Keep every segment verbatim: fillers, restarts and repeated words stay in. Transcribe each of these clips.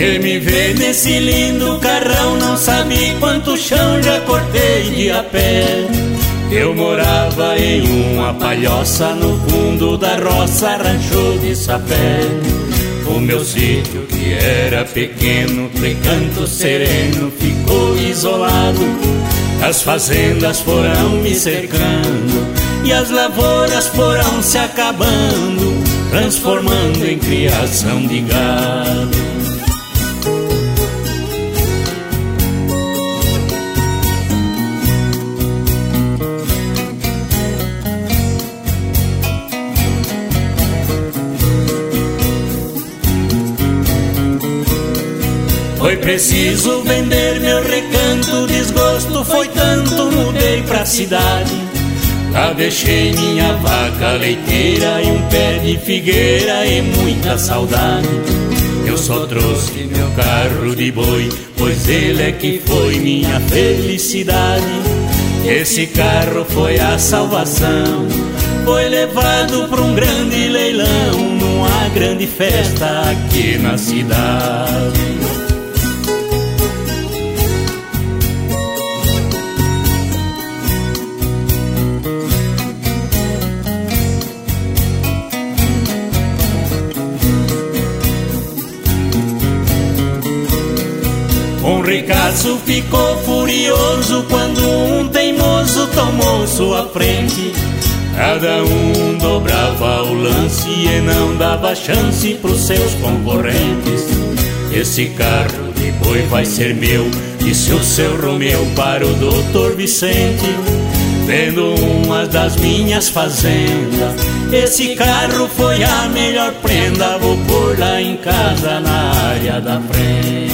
Que me vê nesse lindo carrão, não sabe quanto chão já cortei de a pé. Eu morava em uma palhoça no fundo da roça, rancho de sapé. O meu sítio, que era pequeno, de canto sereno, ficou isolado. As fazendas foram me cercando e as lavouras foram se acabando, transformando em criação de gado. Foi preciso vender meu recanto, o desgosto foi tanto, mudei pra cidade. Lá deixei minha vaca leiteira e um pé de figueira e muita saudade. Eu só trouxe meu carro de boi, pois ele é que foi minha felicidade. Esse carro foi a salvação, foi levado pra um grande leilão, numa grande festa aqui na cidade. Um ricaço ficou furioso quando um teimoso tomou sua frente. Cada um dobrava o lance e não dava chance pros seus concorrentes. Esse carro de boi vai ser meu, disse o seu Romeu para o doutor Vicente. Vendo uma das minhas fazendas, esse carro foi a melhor prenda. Vou pôr lá em casa na área da frente.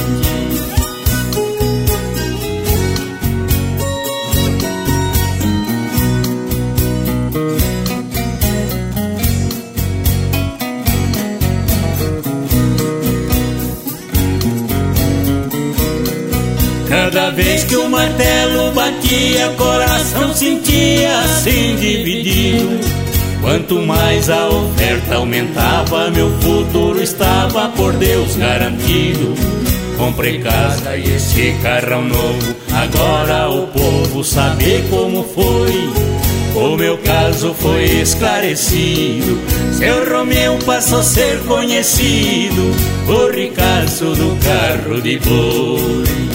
Cada vez que o martelo batia, coração sentia assim dividido. Quanto mais a oferta aumentava, meu futuro estava por Deus garantido. Comprei casa e esse carrão novo, agora o povo sabe como foi. O meu caso foi esclarecido, seu Romeu passou a ser conhecido, o ricaço do carro de boi.